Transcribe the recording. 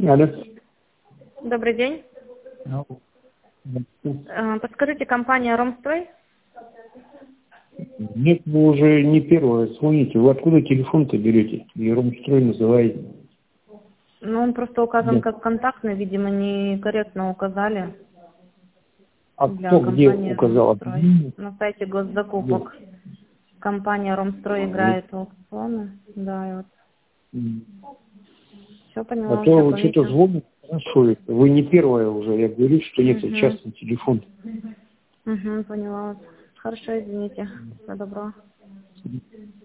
Алло. Добрый день. Подскажите, компания «Ромстрой»? Нет, вы уже не первое звоните. Вы откуда телефон-то берете? И «Ромстрой» называете? Ну, он просто указан Нет. как контактный, видимо, некорректно указали. А Для кто где компании указал? «Ромстрой». На сайте госзакупок. Компания «Ромстрой» играет в аукционы. Да, и вот. Все А поняла, то все вы что-то помечу. звоните, хорошо это. Вы не первая уже. Я говорю, что нет, это Угу. частный телефон. Угу, поняла. Хорошо, извините. Всего доброго.